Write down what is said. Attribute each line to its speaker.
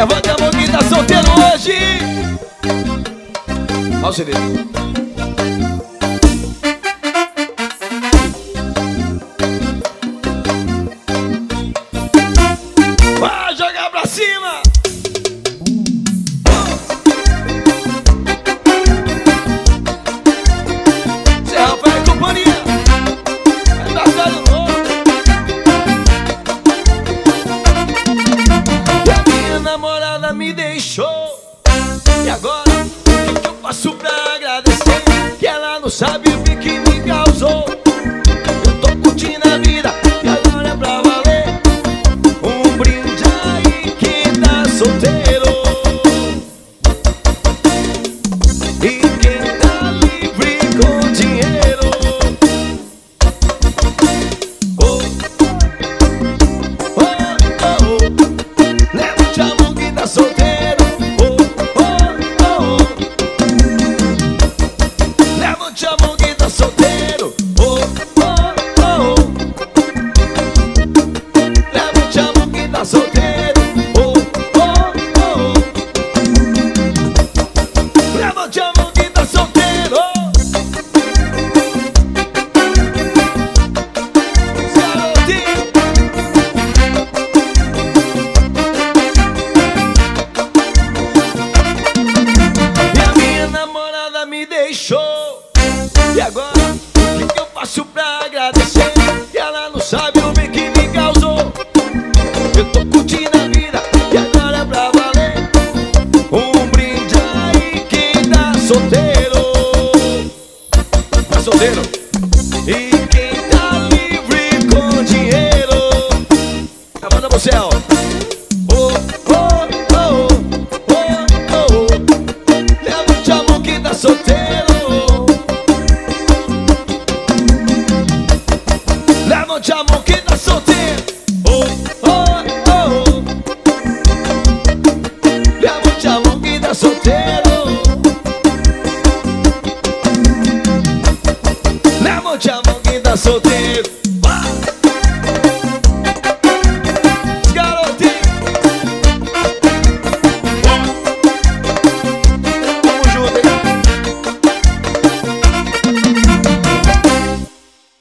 Speaker 1: Levanta a mão quem tá solteiro hoje. Olha o CD. Vai jogar pra cima. Zé Rafael e companhia. É batalha novo. E a minha namorada me deixou. E agora, o que eu faço pra agradecer? Que ela não sabe o que me causou. Eu tô curtindo a vida e agora é pra valer. Um brinde aí quem tá solteiro. E quem tá livre com dinheiro. Oh, oh, oh, oh. Leva-te a mão quem tá solteiro. Levante a mão quem tá solteiro. Oh, oh, oh. Levante a mão quem tá solteiro. Oh, oh, oh. Levante a mão quem tá solteiro. Garotinho. E a minha namorada me deixou. E agora, o que eu faço pra agradecer? E ela não sabe o bem que me causou. Eu tô curtindo a vida e agora é pra valer. Um brinde aí quem tá solteiro. Tá solteiro? E quem tá livre com dinheiro. Levanta pro céu. Oh, oh, oh, oh, oh. Levante a mão quem tá solteiro. Levante a mão quem tá solteiro. Oh, oh, oh. Levante a mão quem tá solteiro.